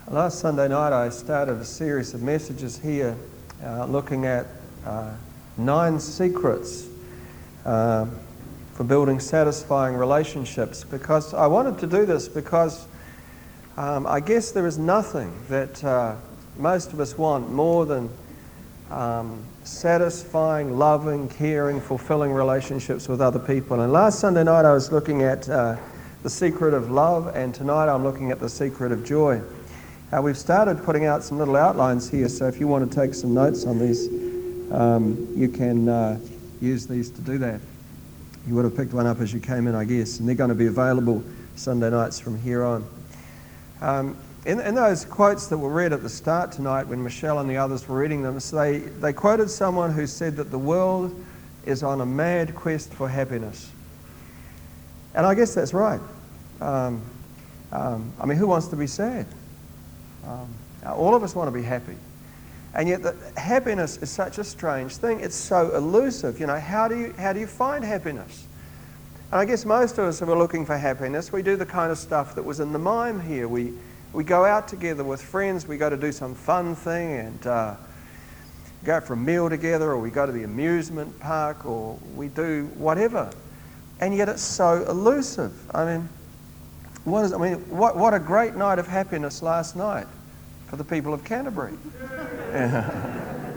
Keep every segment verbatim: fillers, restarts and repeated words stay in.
Last Sunday night I started a series of messages here uh, looking at uh, nine secrets uh, for building satisfying relationships, because I wanted to do this because um, I guess there is nothing that uh, most of us want more than um, satisfying, loving, caring, fulfilling relationships with other people. And last Sunday night I was looking at uh, the secret of love, and tonight I'm looking at the secret of joy. Uh, we've started putting out some little outlines here, so if you want to take some notes on these, um, you can uh, use these to do that. You would have picked one up as you came in, I guess, and they're going to be available Sunday nights from here on. Um, in, in those quotes that were read at the start tonight, when Michelle and the others were reading them, so they, they quoted someone who said that the world is on a mad quest for happiness. And I guess that's right. Um, um, I mean, who wants to be sad? Um, all of us want to be happy. And yet the, happiness is such a strange thing. It's so elusive. You know, how do you, how do you find happiness? And I guess most of us who are looking for happiness, we do the kind of stuff that was in the mime here. We, we go out together with friends, we go to do some fun thing and uh, go out for a meal together, or we go to the amusement park, or we do whatever. And yet it's so elusive. I mean, What is, I mean, what, what a great night of happiness last night for the people of Canterbury. Yeah.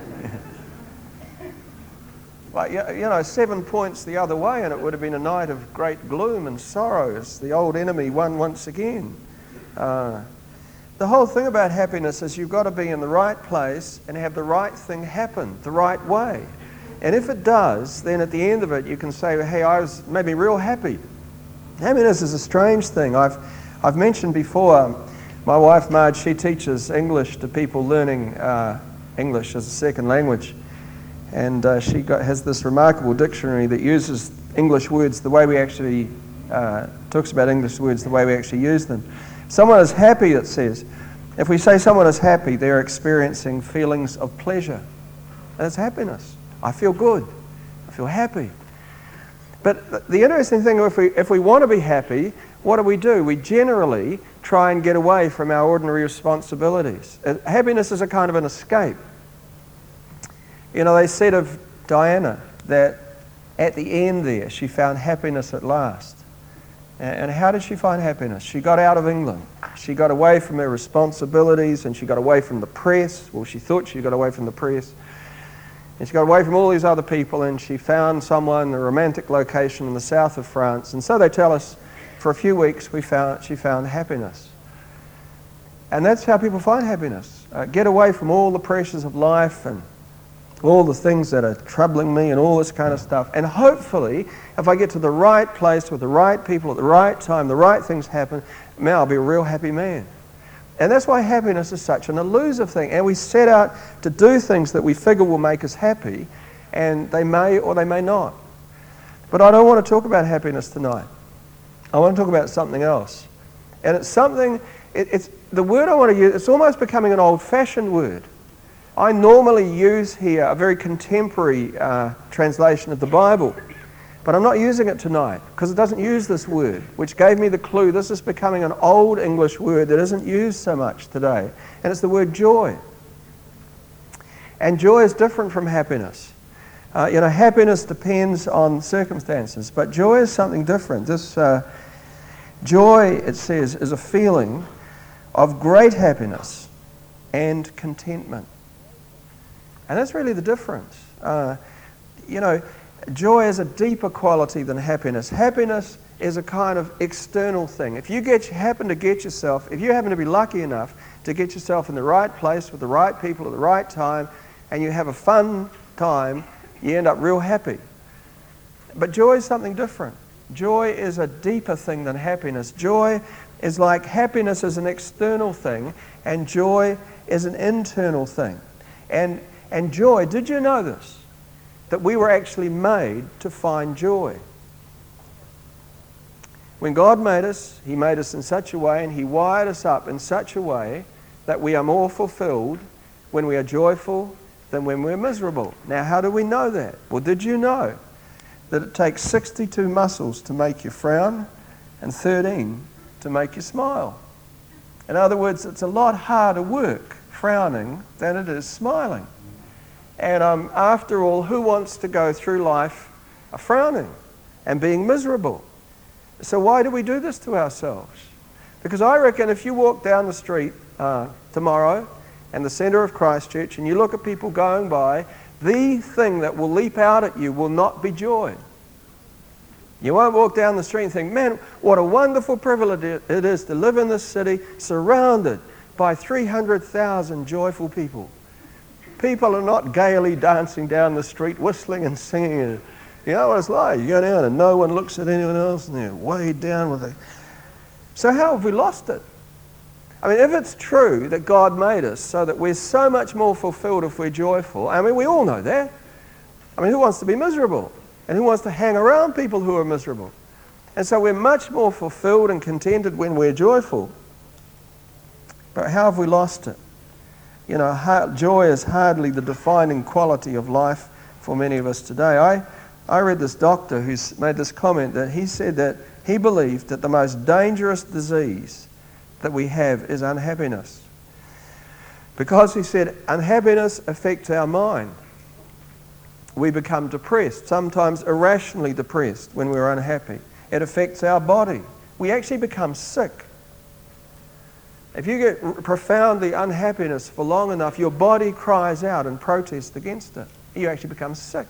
Like, you know, seven points the other way and it would have been a night of great gloom and sorrow as the old enemy won once again. Uh, the whole thing about happiness is you've got to be in the right place and have the right thing happen the right way. And if it does, then at the end of it you can say, hey, I was maybe real happy. Happiness is a strange thing. I've, I've mentioned before, my wife Marge, she teaches English to people learning uh, English as a second language. And uh, she got, has this remarkable dictionary that uses English words the way we actually, uh, talks about English words the way we actually use them. Someone is happy, it says. If we say someone is happy, they're experiencing feelings of pleasure. That's happiness. I feel good. I feel happy. But the interesting thing, if we, if we want to be happy, what do we do? We generally try and get away from our ordinary responsibilities. Uh, happiness is a kind of an escape. You know, they said of Diana that at the end there, she found happiness at last. And, and how did she find happiness? She got out of England. She got away from her responsibilities, and she got away from the press. Well, she thought she got away from the press. And she got away from all these other people, and she found someone in a romantic location in the south of France. And so they tell us, for a few weeks, we found, she found happiness. And that's how people find happiness. Uh, get away from all the pressures of life and all the things that are troubling me and all this kind of stuff. And hopefully, if I get to the right place with the right people at the right time, the right things happen, man, I'll be a real happy man. And that's why happiness is such an elusive thing. And we set out to do things that we figure will make us happy, and they may or they may not. But I don't want to talk about happiness tonight. I want to talk about something else. And it's something, it, it's the word I want to use, it's almost becoming an old-fashioned word. I normally use here a very contemporary uh, translation of the Bible. But I'm not using it tonight because it doesn't use this word, which gave me the clue this is becoming an old English word that isn't used so much today. And it's the word joy. And joy is different from happiness. Uh, you know, happiness depends on circumstances, but joy is something different. This uh, joy, it says, is a feeling of great happiness and contentment. And that's really the difference. Uh, you know, joy is a deeper quality than happiness. Happiness is a kind of external thing. If you get, happen to get yourself, if you happen to be lucky enough to get yourself in the right place with the right people at the right time, and you have a fun time, you end up real happy. But joy is something different. Joy is a deeper thing than happiness. Joy is like happiness is an external thing, and joy is an internal thing. And, and joy, did you know this? That we were actually made to find joy. When God made us, He made us in such a way, and He wired us up in such a way that we are more fulfilled when we are joyful than when we're miserable. Now, how do we know that? Well, did you know that it takes sixty-two muscles to make you frown and thirteen to make you smile? In other words, it's a lot harder work frowning than it is smiling. And um, after all, who wants to go through life frowning and being miserable? So why do we do this to ourselves? Because I reckon if you walk down the street uh, tomorrow in the centre of Christchurch and you look at people going by, the thing that will leap out at you will not be joy. You won't walk down the street and think, man, what a wonderful privilege it is to live in this city surrounded by three hundred thousand joyful people. People are not gaily dancing down the street, whistling and singing. You know what it's like? You go down and no one looks at anyone else and they're weighed down with it. So how have we lost it? I mean, if it's true that God made us so that we're so much more fulfilled if we're joyful, I mean, we all know that. I mean, who wants to be miserable? And who wants to hang around people who are miserable? And so we're much more fulfilled and contented when we're joyful. But how have we lost it? You know, joy is hardly the defining quality of life for many of us today. I, I read this doctor who's made this comment that he said that he believed that the most dangerous disease that we have is unhappiness. Because he said unhappiness affects our mind. We become depressed, sometimes irrationally depressed when we're unhappy. It affects our body. We actually become sick. If you get profoundly unhappiness for long enough, your body cries out and protests against it. You actually become sick.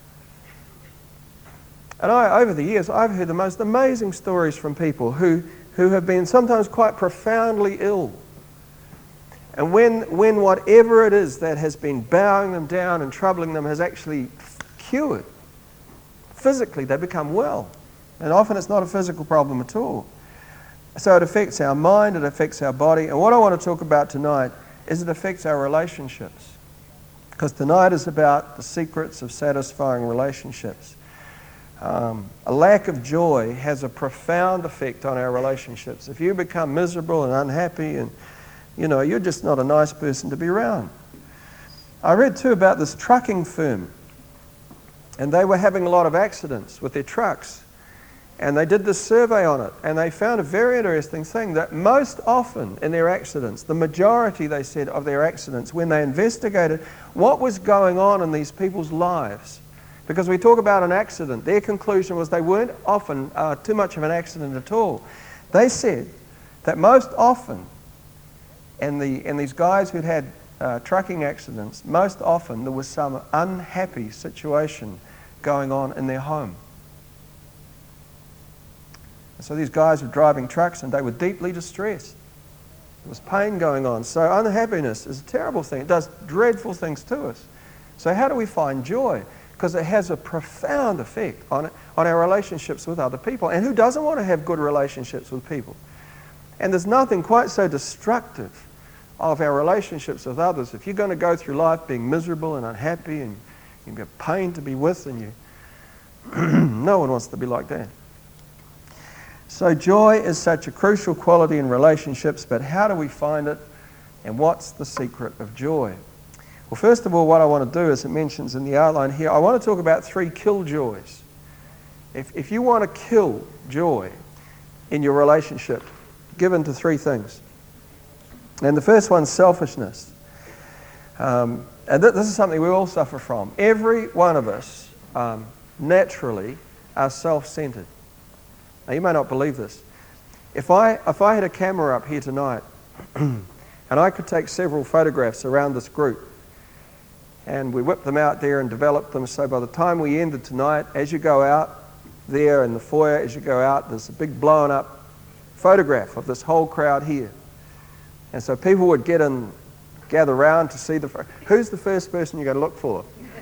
And I, over the years, I've heard the most amazing stories from people who, who have been sometimes quite profoundly ill. And when, when whatever it is that has been bowing them down and troubling them has actually cured, physically they become well. And often it's not a physical problem at all. So it affects our mind, it affects our body. And what I want to talk about tonight is it affects our relationships. Because tonight is about the secrets of satisfying relationships. Um, a lack of joy has a profound effect on our relationships. If you become miserable and unhappy and you know, you're just not a nice person to be around. I read too about this trucking firm, and they were having a lot of accidents with their trucks. And they did this survey on it, and they found a very interesting thing, that most often in their accidents, the majority, they said, of their accidents, when they investigated what was going on in these people's lives, because we talk about an accident, their conclusion was they weren't often uh, too much of an accident at all. They said that most often, And, the, and these guys who'd had uh, trucking accidents, most often there was some unhappy situation going on in their home. And so these guys were driving trucks and they were deeply distressed. There was pain going on. So unhappiness is a terrible thing. It does dreadful things to us. So how do we find joy? Because it has a profound effect on, on our relationships with other people. And who doesn't want to have good relationships with people? And there's nothing quite so destructive of our relationships with others. If you're going to go through life being miserable and unhappy and you've got pain to be with, and you, no one wants to be like that. So joy is such a crucial quality in relationships, but how do we find it, and what's the secret of joy? Well, first of all, what I want to do, as it mentions in the outline here, I want to talk about three killjoys. If, if you want to kill joy in your relationship, give in to three things. And the first one's selfishness. Um, and th- this is something we all suffer from. Every one of us um, naturally are self-centered. Now, you may not believe this. If I, if I had a camera up here tonight and I could take several photographs around this group, and we whipped them out there and developed them, so by the time we ended tonight, as you go out there in the foyer, as you go out, there's a big blown up photograph of this whole crowd here. And so people would get in, gather around to see the... Who's the first person you're going to look for?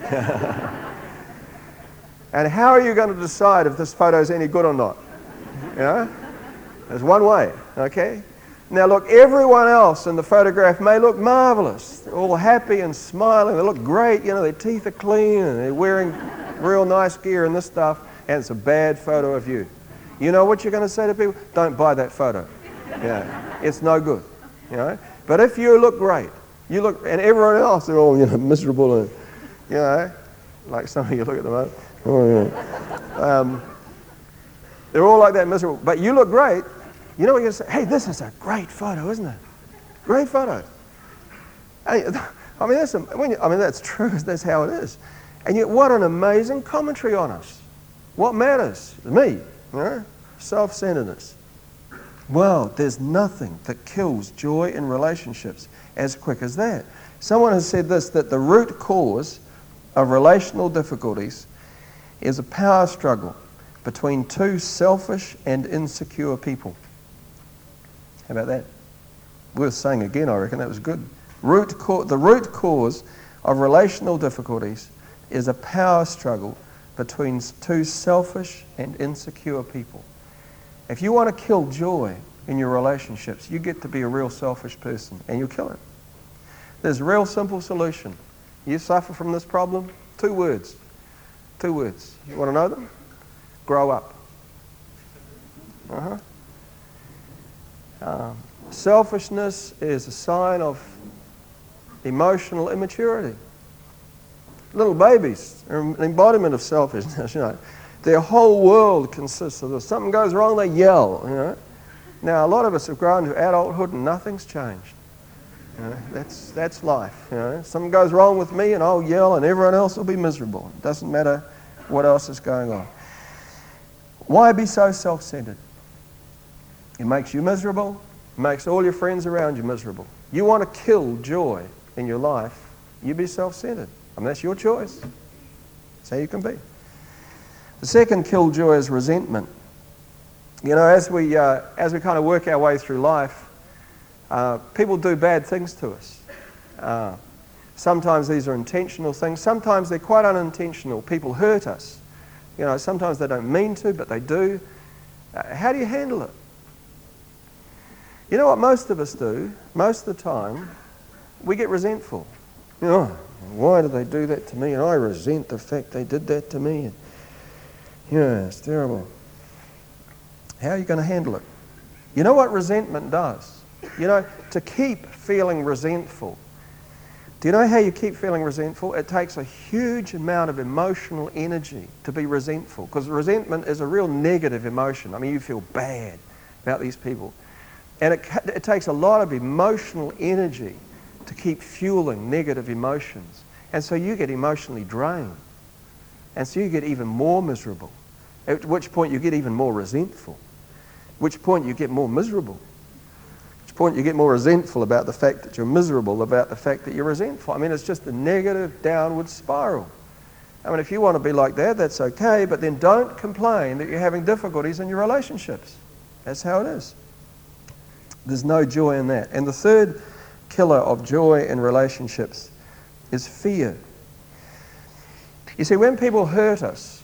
And how are you going to decide if this photo's any good or not? You know? There's one way, okay? Now look, everyone else in the photograph may look marvelous. They're all happy and smiling. They look great, you know, their teeth are clean and they're wearing real nice gear and this stuff, and it's a bad photo of you. You know what you're going to say to people? Don't buy that photo. Yeah, it's no good. You know, but if you look great, you look, and everyone else, they're all, you know, miserable and, you know, like some of you look at the moment. Oh, yeah. um, they're all like that, miserable. But you look great. You know what you're going to say? Hey, this is a great photo, isn't it? Great photo. Hey, I mean, that's, when you, I mean, that's true. That's how it is. And yet, what an amazing commentary on us. What matters? Me. You know? Self-centeredness. Well, there's nothing that kills joy in relationships as quick as that. Someone has said this, that the root cause of relational difficulties is a power struggle between two selfish and insecure people. How about that? Worth saying again, I reckon. That was good. Root co- the root cause of relational difficulties is a power struggle between two selfish and insecure people. If you want to kill joy in your relationships, you get to be a real selfish person, and you'll kill it. There's a real simple solution. You suffer from this problem? Two words. Two words. You want to know them? Grow up. Uh-huh. Um, selfishness is a sign of emotional immaturity. Little babies are an embodiment of selfishness, you know. Their whole world consists of this. Something goes wrong, they yell, you know. Now, a lot of us have grown to adulthood and nothing's changed. You know, that's, that's life, you know. Something goes wrong with me and I'll yell and everyone else will be miserable. It doesn't matter what else is going on. Why be so self-centered? It makes you miserable. It makes all your friends around you miserable. You want to kill joy in your life, you be self-centered. I mean, that's your choice. That's how you can be. The second kill joy is resentment. You know, as we, uh, as we kind of work our way through life, uh, people do bad things to us. Uh, sometimes these are intentional things. Sometimes they're quite unintentional. People hurt us. You know, sometimes they don't mean to, but they do. Uh, how do you handle it? You know what most of us do? Most of the time, we get resentful. You know, why did they do that to me? And I resent the fact they did that to me. And, yeah, it's terrible. How are you going to handle it? You know what resentment does? You know, to keep feeling resentful. Do you know how you keep feeling resentful? It takes a huge amount of emotional energy to be resentful, because resentment is a real negative emotion. I mean, you feel bad about these people. And it, it takes a lot of emotional energy to keep fueling negative emotions. And so you get emotionally drained. And so you get even more miserable. At which point you get even more resentful. At which point you get more miserable. At which point you get more resentful about the fact that you're miserable, about the fact that you're resentful. I mean, it's just a negative downward spiral. I mean, if you want to be like that, that's okay, but then don't complain that you're having difficulties in your relationships. That's how it is. There's no joy in that. And the third killer of joy in relationships is fear. You see, when people hurt us,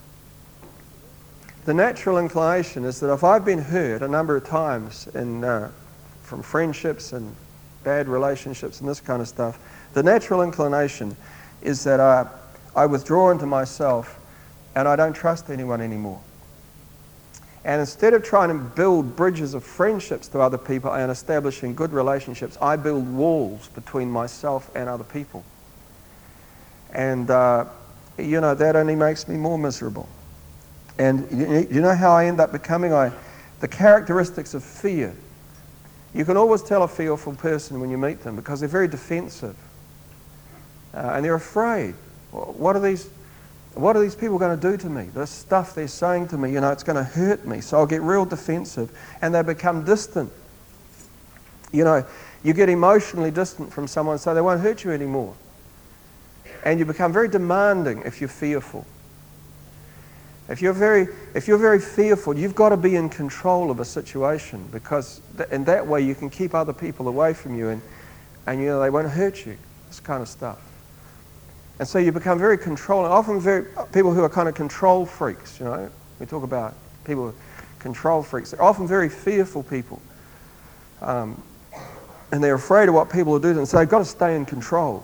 the natural inclination is that if I've been hurt a number of times in, uh, from friendships and bad relationships and this kind of stuff, the natural inclination is that I, I withdraw into myself and I don't trust anyone anymore. And instead of trying to build bridges of friendships to other people and establishing good relationships, I build walls between myself and other people. And, uh, you know, that only makes me more miserable. And you, you know how I end up becoming? I, the characteristics of fear. You can always tell a fearful person when you meet them because they're very defensive. Uh, and they're afraid. What are these... What are these people going to do to me? The stuff they're saying to me, you know, it's going to hurt me. So I'll get real defensive and they become distant. You know, you get emotionally distant from someone so they won't hurt you anymore. And you become very demanding if you're fearful. If you're very, if you're very fearful, you've got to be in control of a situation, because th- in that way you can keep other people away from you and, and you know, they won't hurt you. This kind of stuff. And so you become very controlling. Often very, people who are kind of control freaks, you know. We talk about people, control freaks. They're often very fearful people. Um, and they're afraid of what people will do to them. So they've got to stay in control.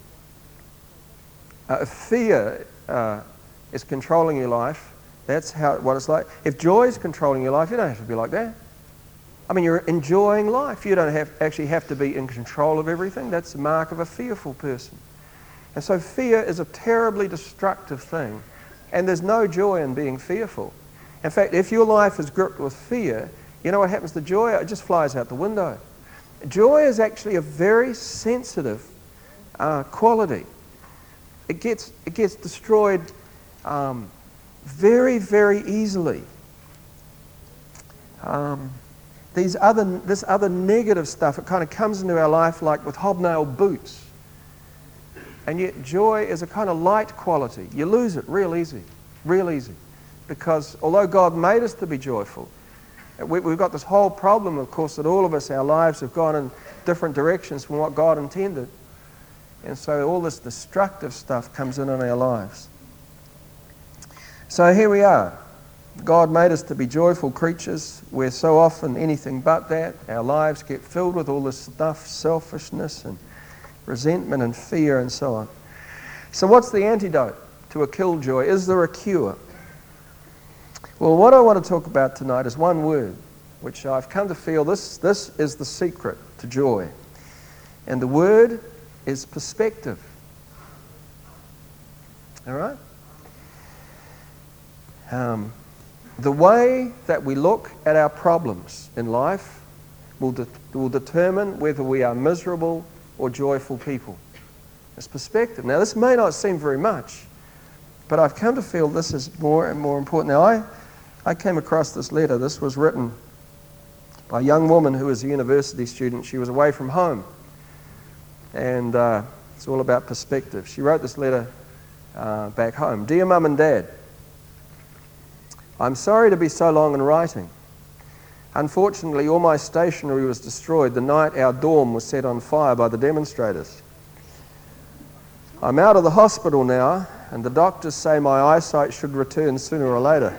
Uh, if fear uh, is controlling your life, that's how what it's like. If joy is controlling your life, you don't have to be like that. I mean, you're enjoying life. You don't have, actually have to be in control of everything. That's the mark of a fearful person. And so fear is a terribly destructive thing. And there's no joy in being fearful. In fact, if your life is gripped with fear, you know what happens to joy? It just flies out the window. Joy is actually a very sensitive uh, quality. It gets, it gets destroyed um, very, very easily. Um, these other, this other negative stuff, it kind of comes into our life like with hobnail boots. And yet joy is a kind of light quality. You lose it real easy, real easy. Because although God made us to be joyful, we, we've got this whole problem, of course, that all of us, our lives have gone in different directions from what God intended. And so all this destructive stuff comes in in our lives. So here we are. God made us to be joyful creatures. We're so often anything but that. Our lives get filled with all this stuff, selfishness and resentment and fear and so on. So what's the antidote to a killjoy? Is there a cure? Well, what I want to talk about tonight is one word, which I've come to feel this, this is the secret to joy. And the word is perspective. All right? Um, the way that we look at our problems in life will, de- will determine whether we are miserable or joyful people. It's perspective. Now, this may not seem very much, but I've come to feel this is more and more important. Now, I, I came across this letter. This was written by a young woman who was a university student. She was away from home. And uh, it's all about perspective. She wrote this letter uh, back home. Dear Mum and Dad, I'm sorry to be so long in writing. Unfortunately, all my stationery was destroyed the night our dorm was set on fire by the demonstrators. I'm out of the hospital now, and the doctors say my eyesight should return sooner or later.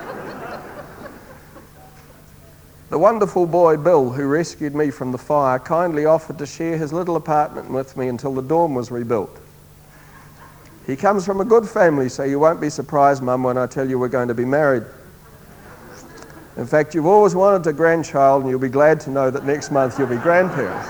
The wonderful boy Bill, who rescued me from the fire, kindly offered to share his little apartment with me until the dorm was rebuilt. He comes from a good family, so you won't be surprised, Mum, when I tell you we're going to be married. In fact, you've always wanted a grandchild, and you'll be glad to know that next month you'll be grandparents.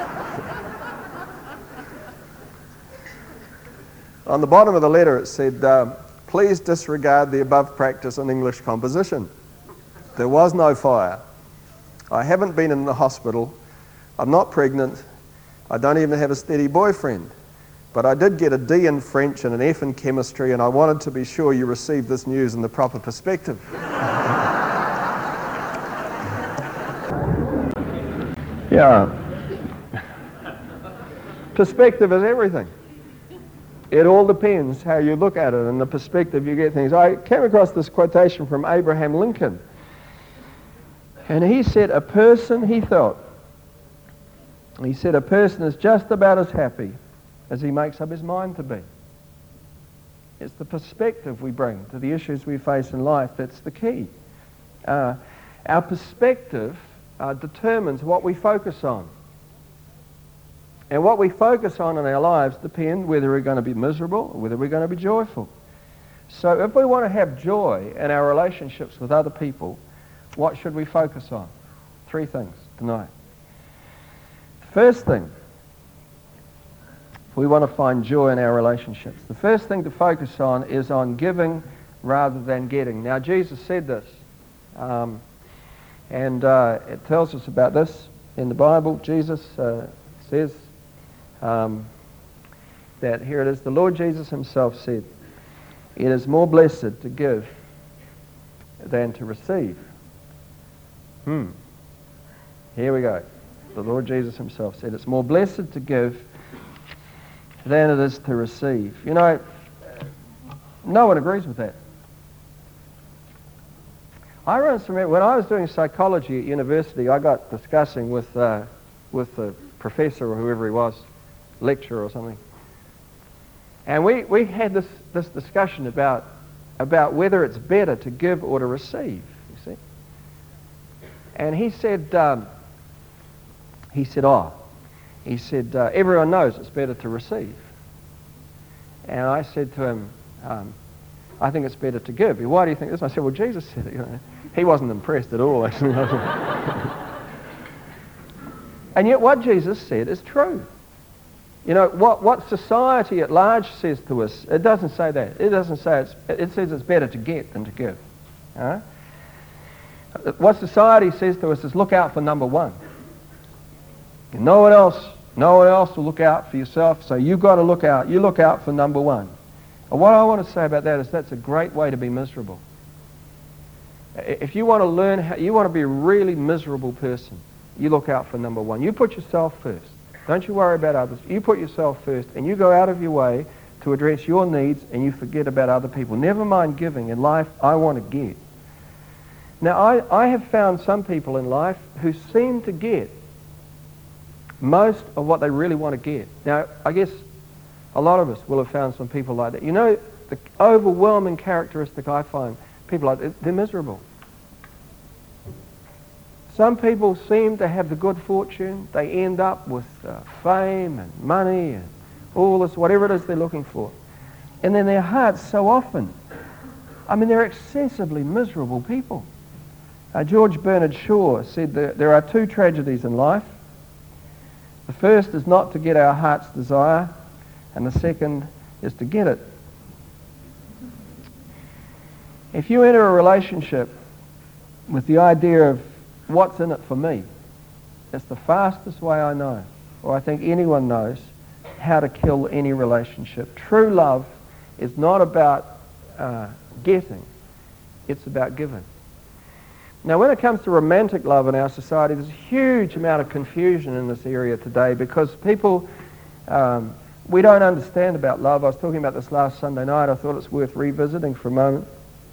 On the bottom of the letter it said, uh, please disregard the above practice on English composition. There was no fire. I haven't been in the hospital. I'm not pregnant. I don't even have a steady boyfriend. But I did get a D in French and an F in chemistry, and I wanted to be sure you received this news in the proper perspective. Yeah. Perspective is everything. It all depends how you look at it and the perspective you get things. I came across this quotation from Abraham Lincoln. And he said, a person, he thought, he said, a person is just about as happy as he makes up his mind to be. It's the perspective we bring to the issues we face in life that's the key. Uh, our perspective uh, determines what we focus on. And what we focus on in our lives depends whether we're going to be miserable or whether we're going to be joyful. So if we want to have joy in our relationships with other people, what should we focus on? Three things tonight. First thing, if we want to find joy in our relationships, the first thing to focus on is on giving rather than getting. Now, Jesus said this, um, and uh, it tells us about this in the Bible. Jesus uh, says um, that, here it is, the Lord Jesus himself said, it is more blessed to give than to receive. Hmm. Here we go. The Lord Jesus himself said, it's more blessed to give than it is to receive. You know, no one agrees with that. I remember when I was doing psychology at university, I got discussing with uh, with the professor or whoever he was, lecturer or something, and we, we had this, this discussion about about whether it's better to give or to receive. You see, and he said um, he said, oh, he said uh, everyone knows it's better to receive, and I said to him, um, I think it's better to give. Why do you think this? I said, well, Jesus said it. You know. He wasn't impressed at all, actually. And yet what Jesus said is true. You know, what, what society at large says to us, it doesn't say that. It doesn't say it's, it says it's better to get than to give. Uh, what society says to us is look out for number one. No one else, no one else will look out for yourself, so you've got to look out. You look out for number one. And what I want to say about that is that's a great way to be miserable. If you want to learn how, you want to be a really miserable person, you look out for number one. You put yourself first. Don't you worry about others. You put yourself first, and you go out of your way to address your needs, and you forget about other people. Never mind giving. In life, I want to get. Now, I, I have found some people in life who seem to get most of what they really want to get. Now, I guess a lot of us will have found some people like that. You know, the overwhelming characteristic I find, people like that, they're miserable. Some people seem to have the good fortune. They end up with uh, fame and money and all this, whatever it is they're looking for. And then their hearts so often, I mean, they're excessively miserable people. Uh, George Bernard Shaw said that there are two tragedies in life. The first is not to get our heart's desire, and the second is to get it. If you enter a relationship with the idea of what's in it for me, it's the fastest way I know, or I think anyone knows, how to kill any relationship. True love is not about uh, getting, it's about giving. Now, when it comes to romantic love in our society, there's a huge amount of confusion in this area today because people, um, we don't understand about love. I was talking about this last Sunday night. I thought it's worth revisiting for a moment.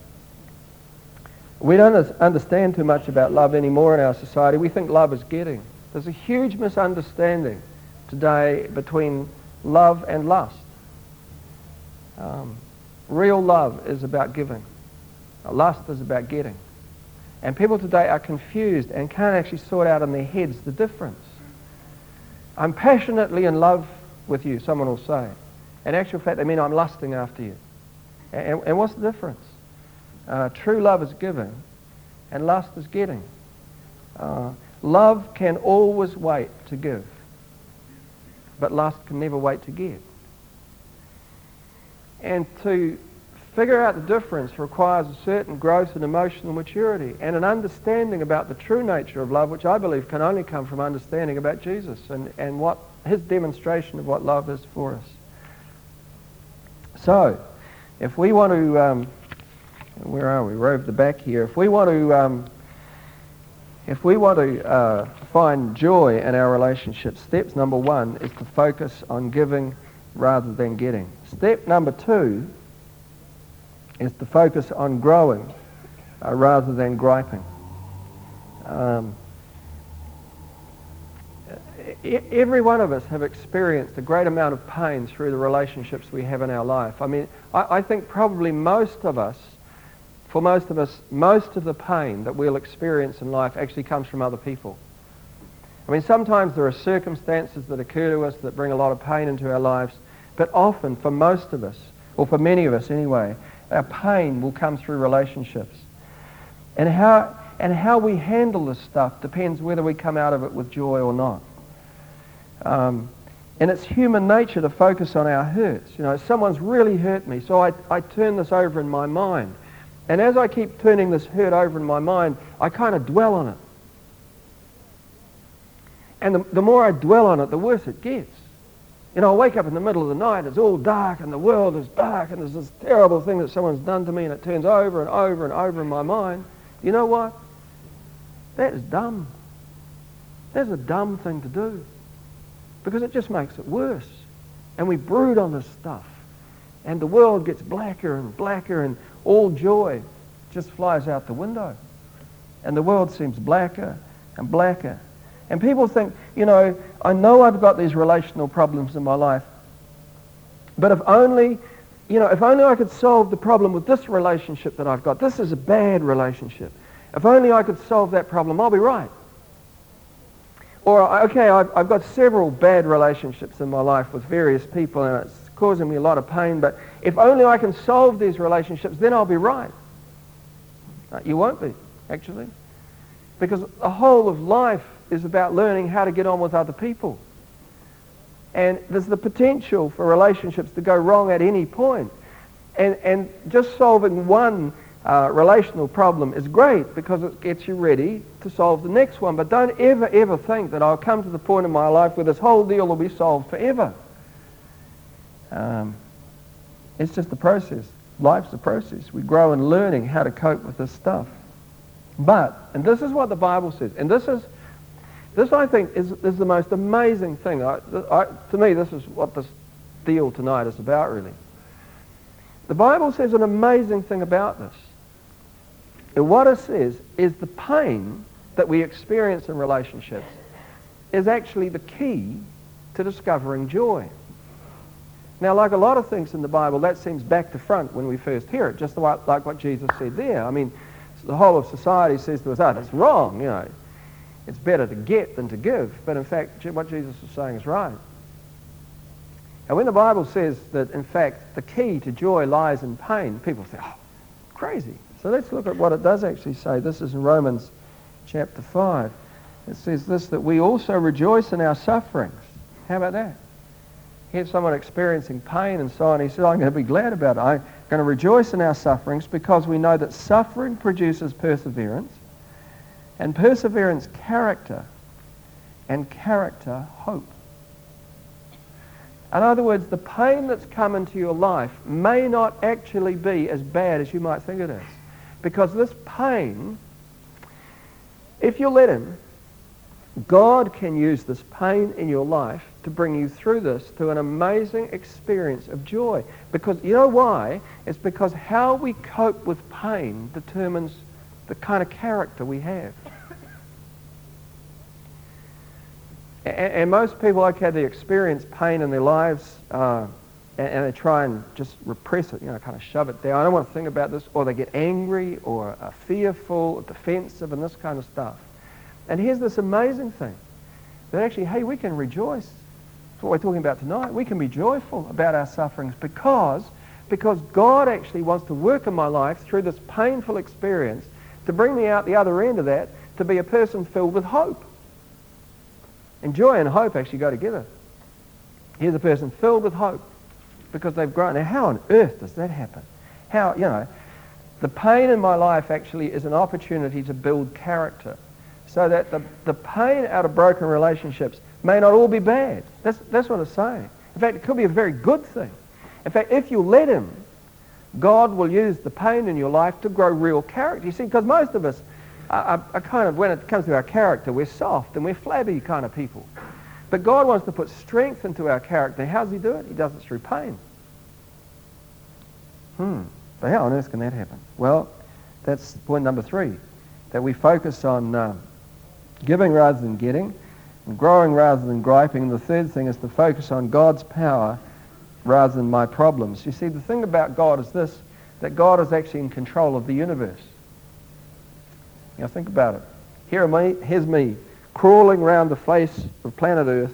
We don't understand too much about love anymore in our society. We think love is getting. There's a huge misunderstanding today between love and lust. Um, real love is about giving. Lust is about getting. And people today are confused and can't actually sort out in their heads the difference. I'm passionately in love with you, someone will say. In actual fact, they mean I'm lusting after you. And, and what's the difference? Uh, true love is giving, and lust is getting. Uh, love can always wait to give, but lust can never wait to get. And to figure out the difference requires a certain growth in emotional maturity and an understanding about the true nature of love, which I believe can only come from understanding about Jesus and, and what his demonstration of what love is for us. So, if we want to, um, where are we? We're over the back here. If we want to, um, if we want to uh, find joy in our relationships, steps number one is to focus on giving rather than getting. Step number two is to focus on growing uh, rather than griping. Um, e- every one of us have experienced a great amount of pain through the relationships we have in our life. I mean, I, I think probably most of us, for most of us, most of the pain that we'll experience in life actually comes from other people. I mean, sometimes there are circumstances that occur to us that bring a lot of pain into our lives, but often, for most of us, or for many of us anyway, our pain will come through relationships. And how, and how we handle this stuff depends whether we come out of it with joy or not. Um, and it's human nature to focus on our hurts. You know, someone's really hurt me, so I, I turn this over in my mind. And as I keep turning this hurt over in my mind, I kind of dwell on it. And the, the more I dwell on it, the worse it gets. You know, I wake up in the middle of the night, it's all dark and the world is dark and there's this terrible thing that someone's done to me and it turns over and over and over in my mind. You know what? That is dumb. That's a dumb thing to do because it just makes it worse. And we brood on this stuff and the world gets blacker and blacker and all joy just flies out the window. And the world seems blacker and blacker. And people think, you know, I know I've got these relational problems in my life, but if only, you know, if only I could solve the problem with this relationship that I've got. This is a bad relationship. If only I could solve that problem, I'll be right. Or, okay, I've, I've got several bad relationships in my life with various people and it's causing me a lot of pain, but if only I can solve these relationships, then I'll be right. Uh, you won't be, actually. Because the whole of life is about learning how to get on with other people. And there's the potential for relationships to go wrong at any point. And, and just solving one uh, relational problem is great because it gets you ready to solve the next one. But don't ever, ever think that I'll come to the point in my life where this whole deal will be solved forever. Um, it's just a process. Life's a process. We grow in learning how to cope with this stuff. But, and this is what the Bible says, and this is, this I think is, is the most amazing thing. I, I, to me, this is what this deal tonight is about, really. The Bible says an amazing thing about this. And what it says is the pain that we experience in relationships is actually the key to discovering joy. Now, like a lot of things in the Bible, that seems back to front when we first hear it, just like, like what Jesus said there. I mean, the whole of society says to us, oh, that's wrong, you know. It's better to get than to give. But in fact, what Jesus is saying is right. And when the Bible says that, in fact, the key to joy lies in pain, people say, oh, crazy. So let's look at what it does actually say. This is in Romans chapter five. It says this, that we also rejoice in our sufferings. How about that? Here's someone experiencing pain and so on. He said, I'm going to be glad about it. I'm going to rejoice in our sufferings because we know that suffering produces perseverance, and perseverance character, and character hope. In other words, the pain that's come into your life may not actually be as bad as you might think it is. Because this pain, if you let him, God can use this pain in your life to bring you through this to an amazing experience of joy. Because you know why? It's because how we cope with pain determines the kind of character we have. And, and most people, okay, they experience pain in their lives uh, and, and they try and just repress it, you know, kind of shove it down. I don't want to think about this. Or they get angry or uh, fearful or defensive and this kind of stuff. And here's this amazing thing, that actually, hey, we can rejoice. That's what we're talking about tonight. We can be joyful about our sufferings because, because God actually wants to work in my life through this painful experience to bring me out the other end of that to be a person filled with hope. And joy and hope actually go together. Here's a person filled with hope because they've grown. Now, how on earth does that happen? How, you know, the pain in my life actually is an opportunity to build character. So that the, the pain out of broken relationships may not all be bad. That's, that's what it's saying. In fact, it could be a very good thing. In fact, if you let him, God will use the pain in your life to grow real character. You see, because most of us are, are, are kind of, when it comes to our character, we're soft and we're flabby kind of people. But God wants to put strength into our character. How does he do it? He does it through pain. Hmm. But how on earth can that happen? Well, that's point number three, that we focus on Uh, giving rather than getting, and growing rather than griping. And the third thing is to focus on God's power rather than my problems. You see, the thing about God is this, that God is actually in control of the universe. You know, think about it. Here am I, here's me, crawling around the face of planet Earth,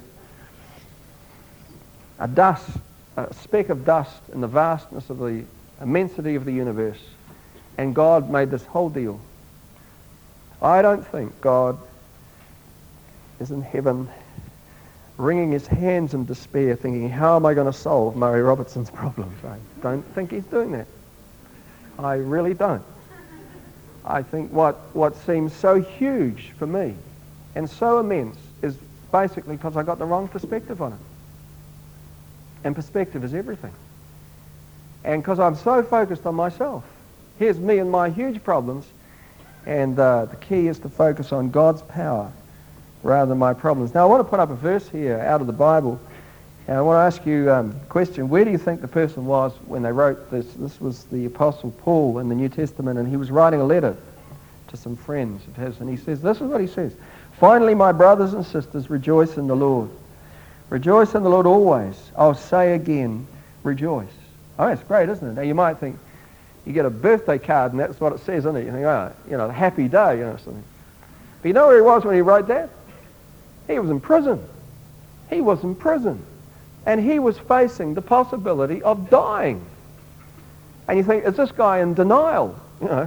a dust, a speck of dust in the vastness of the immensity of the universe, and God made this whole deal. I don't think God is in heaven wringing his hands in despair thinking, how am I going to solve Murray Robertson's problems? I don't think he's doing that. I really don't. I think what, what seems so huge for me and so immense is basically because I got the wrong perspective on it. And perspective is everything. And because I'm so focused on myself. Here's me and my huge problems, and uh, the key is to focus on God's power rather than my problems. Now, I want to put up a verse here out of the Bible, and I want to ask you um, a question. Where do you think the person was when they wrote this? This was the Apostle Paul in the New Testament, and he was writing a letter to some friends of his, and he says, this is what he says, "Finally, my brothers and sisters, rejoice in the Lord. Rejoice in the Lord always. I'll say again, rejoice." Oh, that's great, isn't it? Now, you might think, you get a birthday card and that's what it says, isn't it? You think, oh, you know, a happy day, you know, something. But you know where he was when he wrote that? He was in prison. He was in prison. And he was facing the possibility of dying. And you think, is this guy in denial? You know.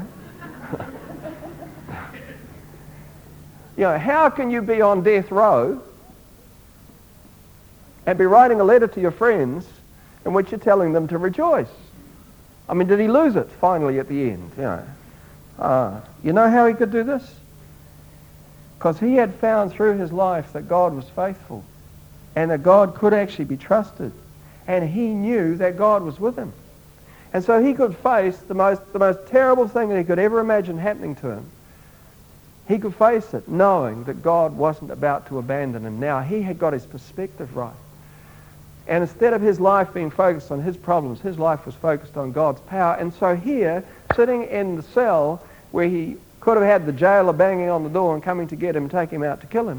You know, how can you be on death row and be writing a letter to your friends in which you're telling them to rejoice? I mean, did he lose it finally at the end? You know, uh, you know how he could do this? Because he had found through his life that God was faithful and that God could actually be trusted. And he knew that God was with him. And so he could face the most, the most terrible thing that he could ever imagine happening to him. He could face it knowing that God wasn't about to abandon him. Now he had got his perspective right. And instead of his life being focused on his problems, his life was focused on God's power. And so here, sitting in the cell where he could have had the jailer banging on the door and coming to get him and take him out to kill him.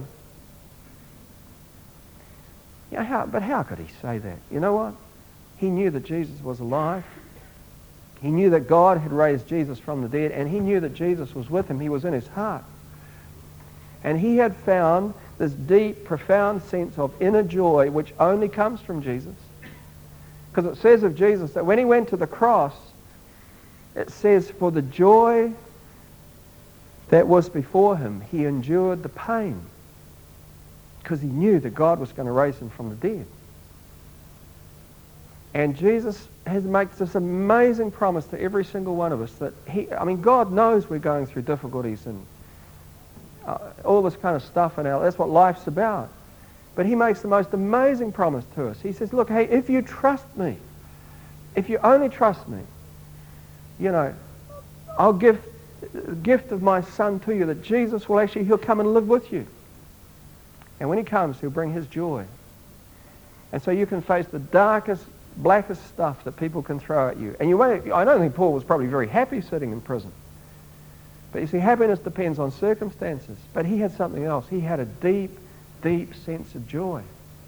You know, how, but how could he say that? You know what? He knew that Jesus was alive. He knew that God had raised Jesus from the dead, and he knew that Jesus was with him. He was in his heart. And he had found this deep, profound sense of inner joy which only comes from Jesus. Because it says of Jesus that when he went to the cross, it says, for the joy that was before him, he endured the pain. Because he knew that God was going to raise him from the dead. And Jesus has made this amazing promise to every single one of us that he, I mean, God knows we're going through difficulties and uh, all this kind of stuff, and that's what life's about. But he makes the most amazing promise to us. He says, look, hey, if you trust me, if you only trust me, you know, I'll give the gift of my son to you, that Jesus will actually, he'll come and live with you. And when he comes, he'll bring his joy. And so you can face the darkest, blackest stuff that people can throw at you. And you won't, I don't think Paul was probably very happy sitting in prison. But you see, happiness depends on circumstances. But he had something else. He had a deep, deep sense of joy.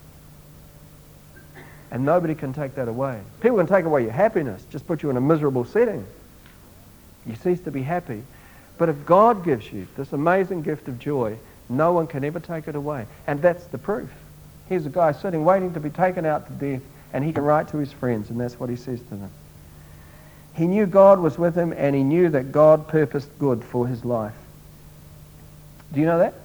And nobody can take that away. People can take away your happiness, just put you in a miserable setting. You cease to be happy. But if God gives you this amazing gift of joy, no one can ever take it away. And that's the proof. Here's a guy sitting waiting to be taken out to death, and he can write to his friends, and that's what he says to them. He knew God was with him, and he knew that God purposed good for his life. Do you know that?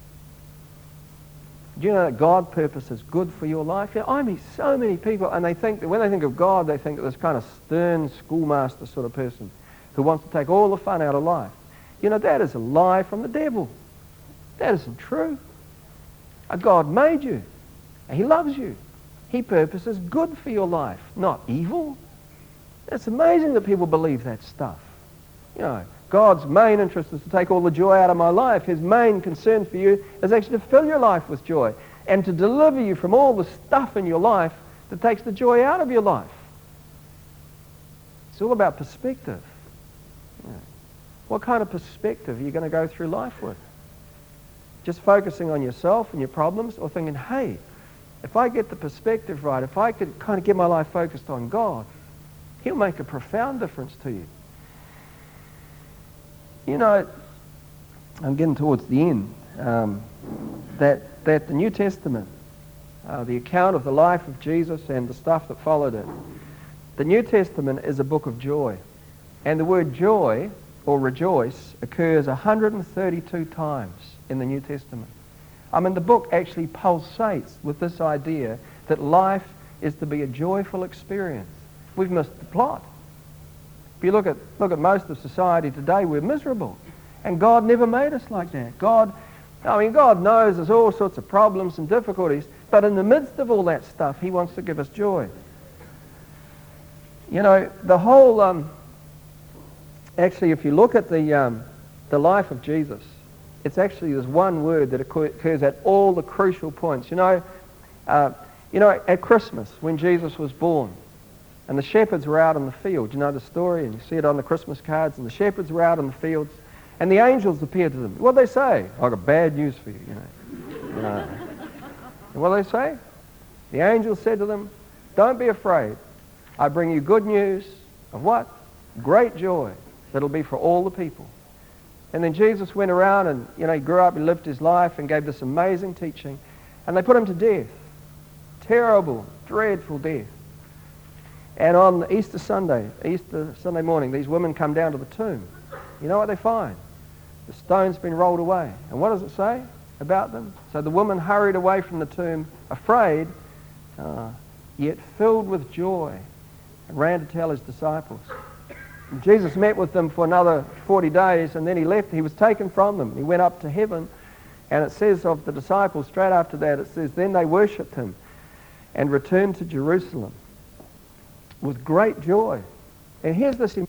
Do you know that God purposes good for your life? You know, I meet so many people, and they think that when they think of God, they think of this kind of stern schoolmaster sort of person who wants to take all the fun out of life. You know, that is a lie from the devil. That isn't true. God made you. He loves you. He purposes good for your life, not evil. It's amazing that people believe that stuff. You know, God's main interest is to take all the joy out of my life. His main concern for you is actually to fill your life with joy and to deliver you from all the stuff in your life that takes the joy out of your life. It's all about perspective. You know, what kind of perspective are you going to go through life with? Just focusing on yourself and your problems, or thinking, hey, if I get the perspective right, if I could kind of get my life focused on God, he'll make a profound difference to you. You know, I'm getting towards the end, um, that, that the New Testament, uh, the account of the life of Jesus and the stuff that followed it, the New Testament is a book of joy. And the word joy, or rejoice, occurs one hundred thirty-two times in the New Testament. I mean, the book actually pulsates with this idea that life is to be a joyful experience. We've missed the plot. If you look at, look at most of society today, we're miserable. And God never made us like that. God, I mean, God knows there's all sorts of problems and difficulties, but in the midst of all that stuff, he wants to give us joy. You know, the whole, um, actually, if you look at the, um, the life of Jesus, it's actually this one word that occurs at all the crucial points. You know, uh, you know, at Christmas, when Jesus was born, and the shepherds were out in the field. You know the story, and you see it on the Christmas cards, and the shepherds were out in the fields, and the angels appeared to them. What did they say? I got bad news for you, you know. You know. And what did they say? The angels said to them, don't be afraid. I bring you good news of what? Great joy that'll be for all the people. And then Jesus went around and, you know, he grew up, he lived his life and gave this amazing teaching. And they put him to death. Terrible, dreadful death. And on Easter Sunday, Easter Sunday morning, these women come down to the tomb. You know what they find? The stone's been rolled away. And what does it say about them? So the woman hurried away from the tomb, afraid, uh, yet filled with joy, and ran to tell his disciples. And Jesus met with them for another forty days, and then he left. He was taken from them. He went up to heaven, and it says of the disciples, straight after that, it says, then they worshipped him and returned to Jerusalem with great joy. And here's this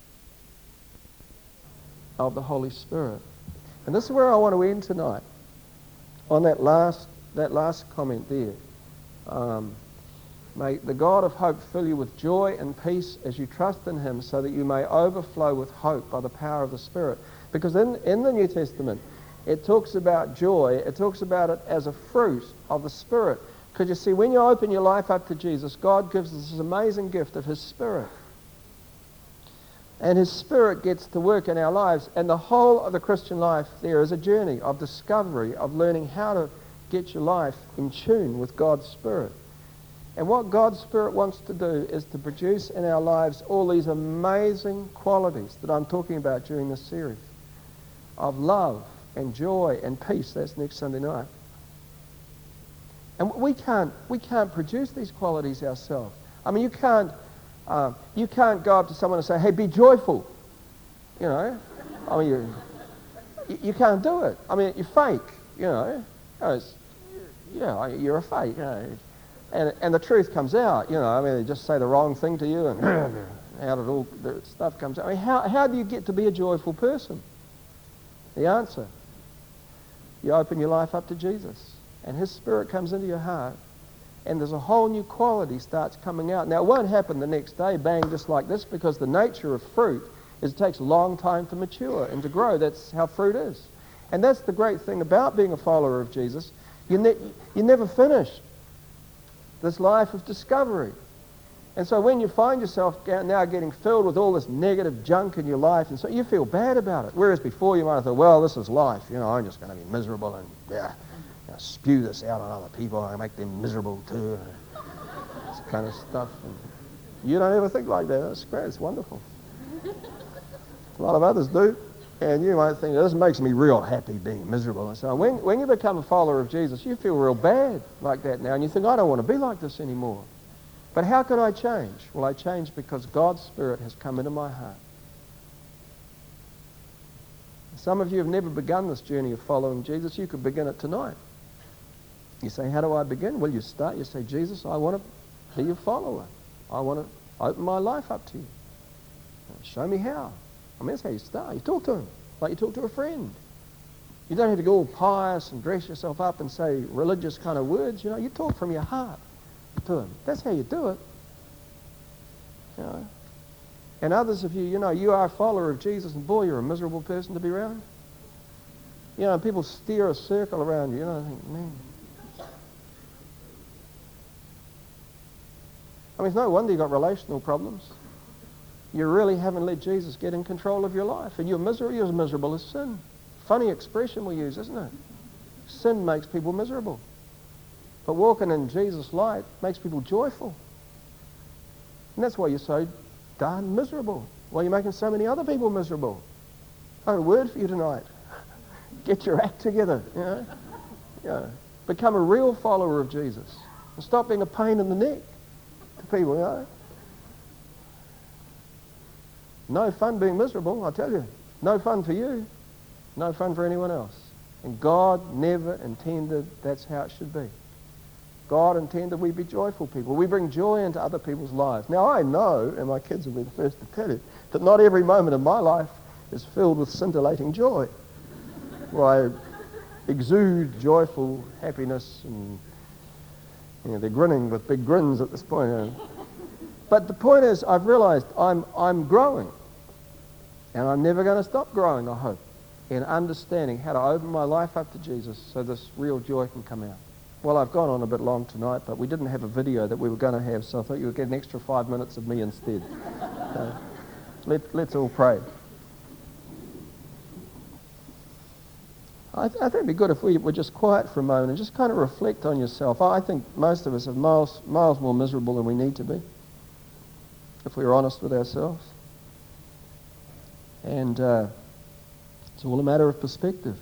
of the Holy Spirit. And this is where I want to end tonight, on that last, that last comment there. Um, May the God of hope fill you with joy and peace as you trust in him, so that you may overflow with hope by the power of the Spirit. Because in, in the New Testament, it talks about joy, it talks about it as a fruit of the Spirit. Because you see, when you open your life up to Jesus, God gives us this amazing gift of his Spirit. And his Spirit gets to work in our lives. And the whole of the Christian life there is a journey of discovery, of learning how to get your life in tune with God's Spirit. And what God's Spirit wants to do is to produce in our lives all these amazing qualities that I'm talking about during this series of love and joy and peace. That's next Sunday night. And we can't, we can't produce these qualities ourselves. I mean, you can't, uh, you can't go up to someone and say, hey, be joyful. You know, I mean, you, you can't do it. I mean, you're fake, you know. It's, yeah, you're a fake, you know. And, and the truth comes out, you know. I mean, they just say the wrong thing to you and out of all the stuff comes out. I mean, how, how do you get to be a joyful person? The answer, you open your life up to Jesus, and his Spirit comes into your heart, and there's a whole new quality starts coming out. Now, it won't happen the next day, bang, just like this, because the nature of fruit is it takes a long time to mature and to grow. That's how fruit is. And that's the great thing about being a follower of Jesus. You, ne- you never finish this life of discovery. And so when you find yourself now getting filled with all this negative junk in your life, and so you feel bad about it. Whereas before you might have thought, well, this is life. You know, I'm just going to be miserable and yeah, you know, spew this out on other people and make them miserable too. This kind of stuff. And you don't ever think like that. That's great. It's wonderful. A lot of others do. And you might think, this makes me real happy being miserable. And so when, when you become a follower of Jesus, you feel real bad like that now. And you think, I don't want to be like this anymore. But how can I change? Well, I change because God's Spirit has come into my heart. Some of you have never begun this journey of following Jesus. You could begin it tonight. You say, how do I begin? Well, you start, you say, Jesus, I want to be your follower. I want to open my life up to you. Show me how. I mean, that's how you start. You talk to him like you talk to a friend. You don't have to go all pious and dress yourself up and say religious kind of words. You know, you talk from your heart to him. That's how you do it. You know. And others of you, you know, you are a follower of Jesus, and boy, you're a miserable person to be around. You know, and people steer a circle around you. You know, I think, man. I mean, it's no wonder you've got relational problems. You really haven't let Jesus get in control of your life. And you're miserable, you're as miserable as sin. Funny expression we use, isn't it? Sin makes people miserable. But walking in Jesus' light makes people joyful. And that's why you're so darn miserable. Why you're making so many other people miserable. I have a word for you tonight. Get your act together, you know. Yeah. Become a real follower of Jesus. And stop being a pain in the neck to people, you know. No fun being miserable, I tell you. No fun for you. No fun for anyone else. And God never intended that's how it should be. God intended we be joyful people. We bring joy into other people's lives. Now I know, and my kids will be the first to tell you, that not every moment of my life is filled with scintillating joy. Where I exude joyful happiness, and you know, they're grinning with big grins at this point. You know. But the point is, I've realized I'm, I'm growing. And I'm never going to stop growing, I hope, in understanding how to open my life up to Jesus so this real joy can come out. Well, I've gone on a bit long tonight, but we didn't have a video that we were going to have, so I thought you would get an extra five minutes of me instead. So let, let's all pray. I, th- I think it'd be good if we were just quiet for a moment and just kind of reflect on yourself. I think most of us are miles, miles more miserable than we need to be, if we're honest with ourselves. And uh, it's all a matter of perspective.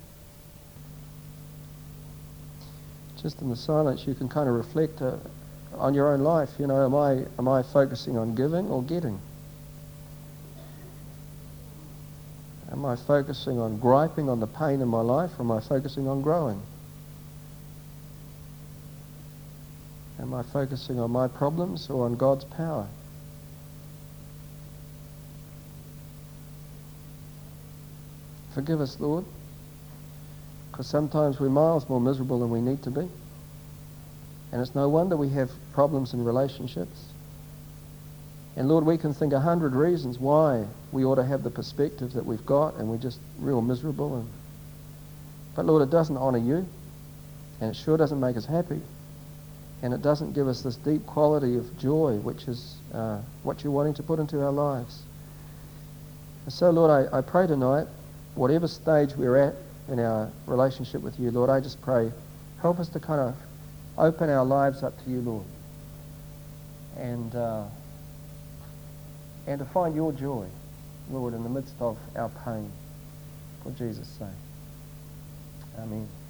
Just in the silence, you can kind of reflect. Uh, on your own life. You know, am I, am I focusing on giving or getting? Am I focusing on griping on the pain in my life, or am I focusing on growing? Am I focusing on my problems or on God's power? Forgive us, Lord, because sometimes we're miles more miserable than we need to be. And it's no wonder we have problems in relationships. And Lord, we can think a hundred reasons why we ought to have the perspective that we've got, and we're just real miserable. And, but Lord, it doesn't honour you, and it sure doesn't make us happy. And it doesn't give us this deep quality of joy, which is uh, what you're wanting to put into our lives. And so, Lord, I, I pray tonight, whatever stage we're at in our relationship with you, Lord, I just pray, help us to kind of open our lives up to you, Lord, and uh, and to find your joy, Lord, in the midst of our pain, for Jesus' sake. Amen.